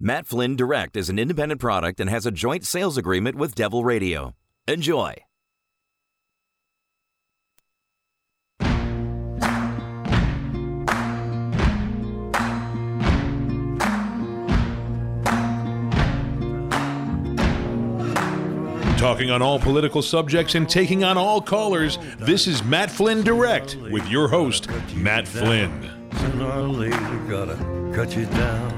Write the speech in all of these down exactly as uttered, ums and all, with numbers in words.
Matt Flynn Direct is an independent product and has a joint sales agreement with Devil Radio. Enjoy. Talking on all political subjects and taking on all callers, this is Matt Flynn Direct with your host, Matt Flynn. Sooner or later, gotta cut you down.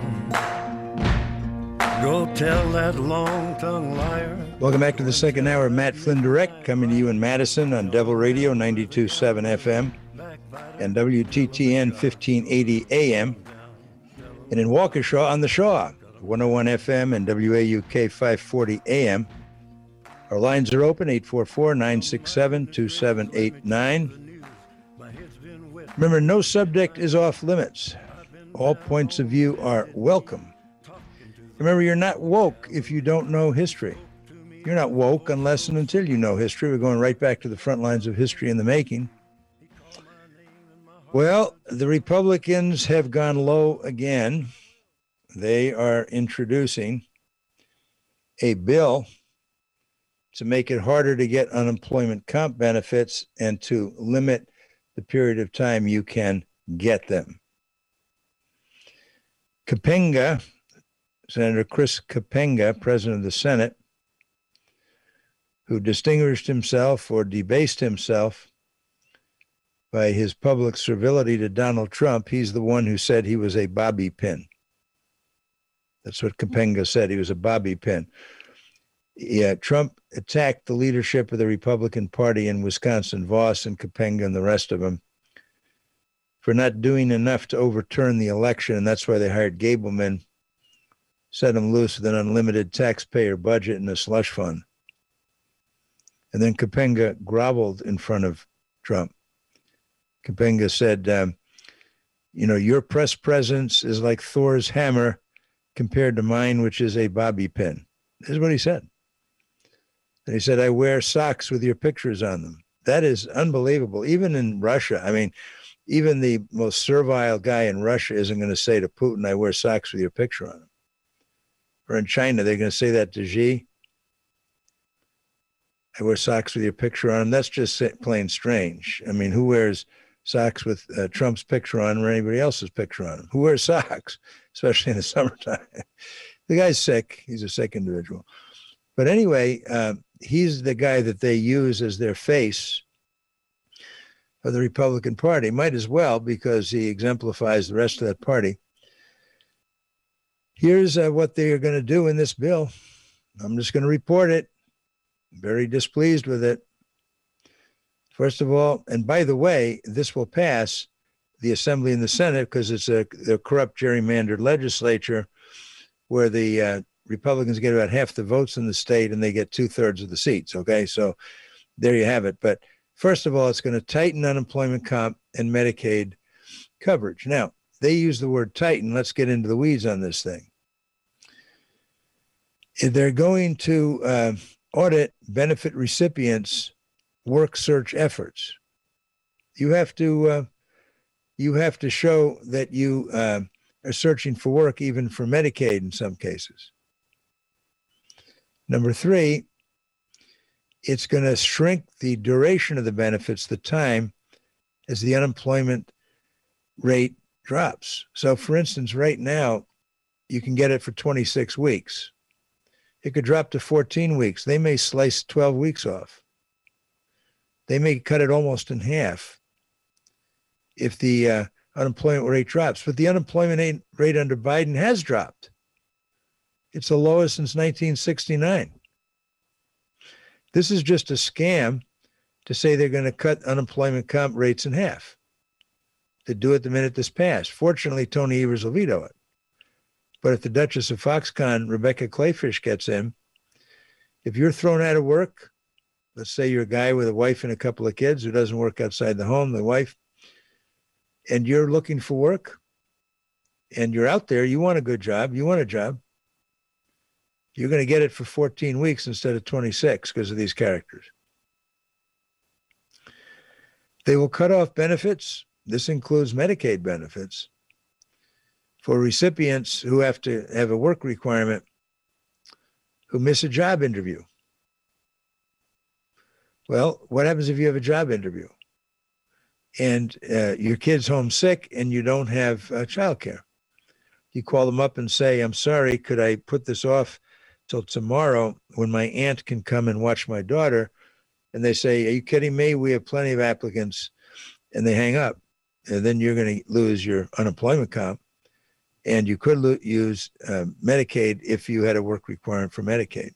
Go tell that long-tongued liar. Welcome back to the second hour of Matt Flynn Direct, coming to you in Madison on Devil Radio ninety-two point seven F M and W T T N fifteen eighty A M, and in Waukesha on the Shaw, one oh one F M and W A U K five forty A M. Our lines are open, eight four four, nine six seven, two seven eight nine. Remember, no subject is off limits. All points of view are welcome. Remember, you're not woke if you don't know history. You're not woke unless and until you know history. We're going right back to the front lines of history in the making. Well, the Republicans have gone low again. They are introducing a bill to make it harder to get unemployment comp benefits and to limit the period of time you can get them. Kapenga, Senator Chris Kapenga, President of the Senate, who distinguished himself or debased himself by his public servility to Donald Trump, he's the one who said he was a bobby pin. That's what Kapenga said. He was a bobby pin. Yeah, Trump attacked the leadership of the Republican Party in Wisconsin, Voss and Kapenga and the rest of them, for not doing enough to overturn the election, and that's why they hired Gableman, set him loose with an unlimited taxpayer budget and a slush fund. And then Kapenga groveled in front of Trump. Kapenga said, um, you know, your press presence is like Thor's hammer compared to mine, which is a bobby pin. This is what he said. And he said, I wear socks with your pictures on them. That is unbelievable. Even in Russia, I mean, even the most servile guy in Russia isn't going to say to Putin, I wear socks with your picture on them. Or in China, they're going to say that to Xi. I wear socks with your picture on them. That's just plain strange. I mean, who wears socks with uh, Trump's picture on them or anybody else's picture on them? Who wears socks, especially in the summertime? The guy's sick. He's a sick individual. But anyway, uh, he's the guy that they use as their face of the Republican Party. Might as well, because he exemplifies the rest of that party. Here's uh, what they are going to do in this bill. I'm just going to report it. Very displeased with it. First of all, and by the way, this will pass the Assembly and the Senate because it's a, a corrupt gerrymandered legislature where the uh, Republicans get about half the votes in the state and they get two thirds of the seats. Okay, so there you have it. But first of all, it's going to tighten unemployment comp and Medicaid coverage. Now, they use the word tighten. Let's get into the weeds on this thing. They're going to uh, audit benefit recipients' work search efforts. You have to uh, you have to show that you uh, are searching for work, even for Medicaid in some cases. Number three, it's going to shrink the duration of the benefits, the time, as the unemployment rate drops. So, for instance, right now, you can get it for twenty-six weeks. It could drop to fourteen weeks. They may slice twelve weeks off. They may cut it almost in half if the uh, unemployment rate drops. But the unemployment rate under Biden has dropped. It's the lowest since nineteen sixty-nine. This is just a scam to say they're going to cut unemployment comp rates in half. To do it the minute this passed. Fortunately, Tony Evers will veto it. But if the Duchess of Foxconn, Rebecca Clayfish, gets in, if you're thrown out of work, let's say you're a guy with a wife and a couple of kids who doesn't work outside the home, the wife, and you're looking for work, and you're out there, you want a good job, you want a job, you're going to get it for fourteen weeks instead of twenty-six because of these characters. They will cut off benefits. This includes Medicaid benefits for recipients who have to have a work requirement who miss a job interview. Well, what happens if you have a job interview and uh, your kid's homesick and you don't have uh, childcare? You call them up and say, I'm sorry, could I put this off till tomorrow when my aunt can come and watch my daughter? And they say, are you kidding me? We have plenty of applicants. And they hang up. And then you're going to lose your unemployment comp. And you could lo- use uh, Medicaid if you had a work requirement for Medicaid.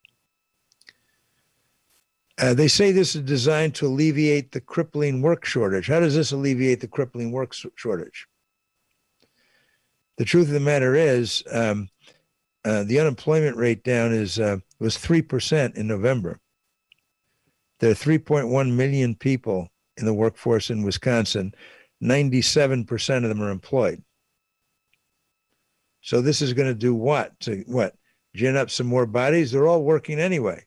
Uh, they say this is designed to alleviate the crippling work shortage. How does this alleviate the crippling work shortage? The truth of the matter is um, uh, the unemployment rate down is uh, was three percent in November. There are three point one million people in the workforce in Wisconsin. ninety-seven percent of them are employed. So this is going to do what? To what? Gin up some more bodies? They're all working anyway.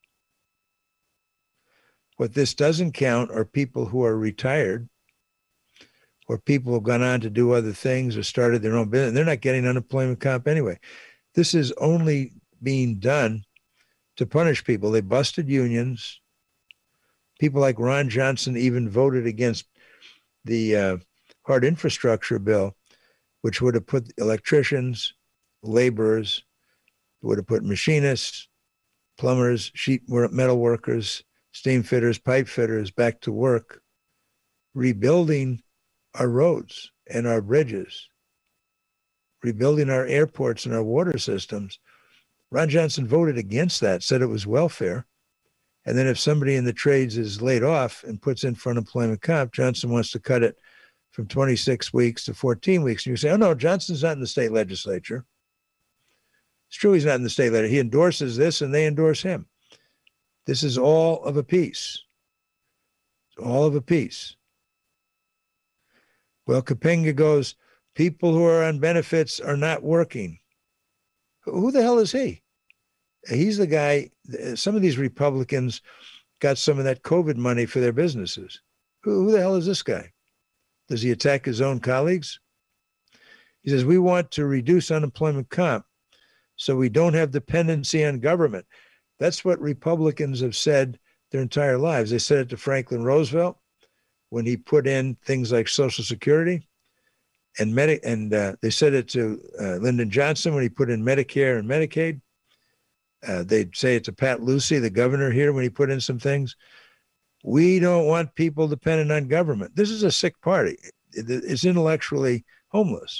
What this doesn't count are people who are retired or people who have gone on to do other things or started their own business. They're not getting unemployment comp anyway. This is only being done to punish people. They busted unions. People like Ron Johnson even voted against the uh, hard infrastructure bill, which would have put electricians, laborers, would have put machinists, plumbers, sheet metal workers, steam fitters, pipe fitters back to work, rebuilding our roads and our bridges, rebuilding our airports and our water systems. Ron Johnson voted against that, said it was welfare. And then if somebody in the trades is laid off and puts in for unemployment comp, Johnson wants to cut it from twenty-six weeks to fourteen weeks. And you say, oh, no, Johnson's not in the state legislature. It's true he's not in the state legislature. He endorses this and they endorse him. This is all of a piece. It's all of a piece. Well, Kapenga goes, people who are on benefits are not working. Who the hell is he? He's the guy, some of these Republicans got some of that COVID money for their businesses. Who, who the hell is this guy? Does he attack his own colleagues? He says, we want to reduce unemployment comp so we don't have dependency on government. That's what Republicans have said their entire lives. They said it to Franklin Roosevelt when he put in things like Social Security, and Medi- and uh, they said it to uh, Lyndon Johnson when he put in Medicare and Medicaid. Uh, they'd say it to Pat Lucey, the governor here, when he put in some things. We don't want people dependent on government. This is a sick party. It's intellectually homeless.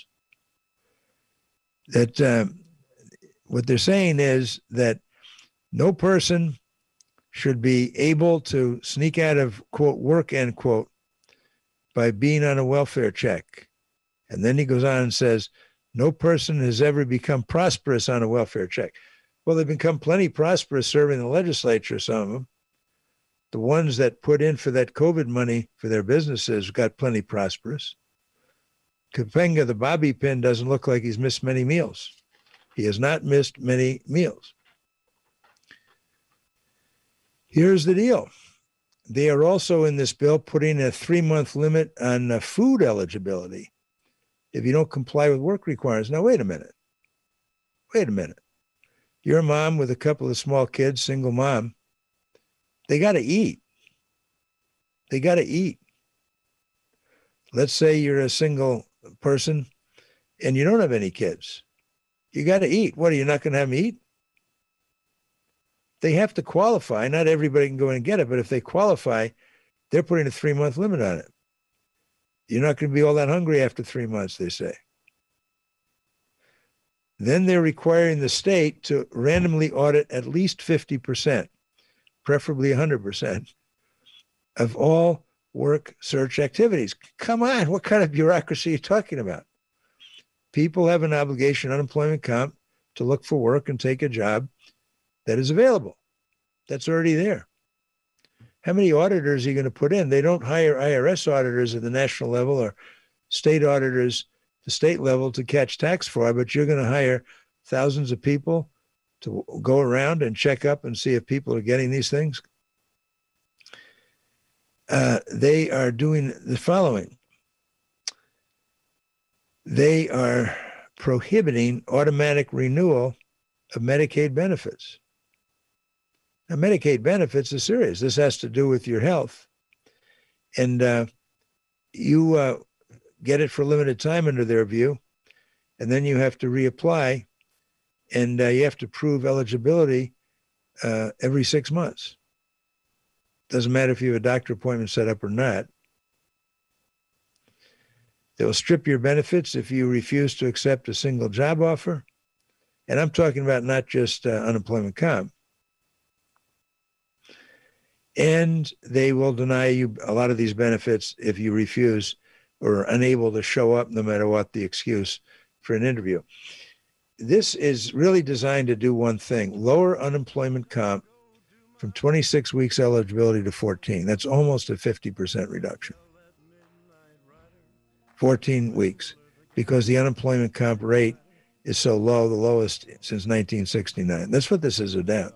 That um, what they're saying is that no person should be able to sneak out of, quote, work, end quote, by being on a welfare check. And then he goes on and says, no person has ever become prosperous on a welfare check. Well, they've become plenty prosperous serving the legislature, some of them. The ones that put in for that COVID money for their businesses got plenty prosperous. Kapenga, the bobby pin, doesn't look like he's missed many meals. He has not missed many meals. Here's the deal. They are also in this bill putting a three-month limit on uh, food eligibility if you don't comply with work requirements. Now, wait a minute. Wait a minute. You're a mom with a couple of small kids, single mom. They got to eat. They got to eat. Let's say you're a single person and you don't have any kids. You got to eat. What, are you not going to have them eat? They have to qualify. Not everybody can go in and get it, but if they qualify, they're putting a three-month limit on it. You're not going to be all that hungry after three months, they say. Then they're requiring the state to randomly audit at least fifty percent, preferably one hundred percent, of all work search activities. Come on, what kind of bureaucracy are you talking about? People have an obligation, unemployment comp, to look for work and take a job that is available. That's already there. How many auditors are you going to put in? They don't hire I R S auditors at the national level or state auditors at the state level to catch tax fraud, but you're going to hire thousands of people to go around and check up and see if people are getting these things. Uh, they are doing the following. they are prohibiting automatic renewal of Medicaid benefits. Now, Medicaid benefits are serious. This has to do with your health. And uh, you uh, get it for a limited time under their view, and then you have to reapply, and uh, you have to prove eligibility uh, every six months. Doesn't matter if you have a doctor appointment set up or not. They'll strip your benefits if you refuse to accept a single job offer. And I'm talking about not just uh, unemployment comp. And they will deny you a lot of these benefits if you refuse or are unable to show up, no matter what the excuse, for an interview. This is really designed to do one thing: lower unemployment comp from twenty-six weeks eligibility to fourteen. That's almost a fifty percent reduction. fourteen weeks, because the unemployment comp rate is so low, the lowest since nineteen sixty-nine. That's what this is about.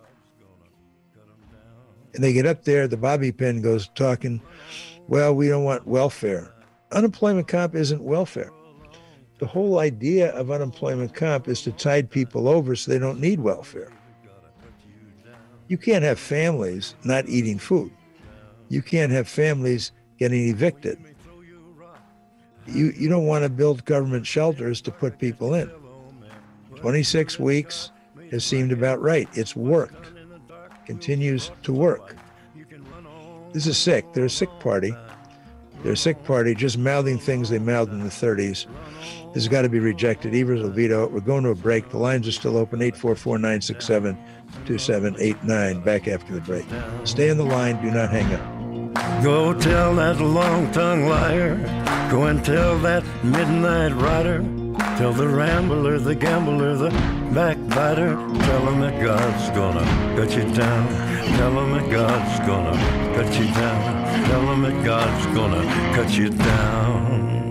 And they get up there, the bobby pin goes talking, well, we don't want welfare. Unemployment comp isn't welfare. The whole idea of unemployment comp is to tide people over so they don't need welfare. You can't have families not eating food. You can't have families getting evicted. You, you don't want to build government shelters to put people in. twenty-six weeks has seemed about right. It's worked. Continues to work. This is sick. They're a sick party. They're a sick party just mouthing things they mouthed in the thirties. This has got to be rejected. Evers will veto it. We're going to a break. The lines are still open. eight four four, nine six seven, two seven eight nine. Back after the break. Stay on the line. Do not hang up. Go tell that long-tongued liar. Go and tell that midnight rider. Tell the rambler, the gambler, the backbiter. Tell him that God's gonna cut you down. Tell him that God's gonna cut you down. Tell him that God's gonna cut you down.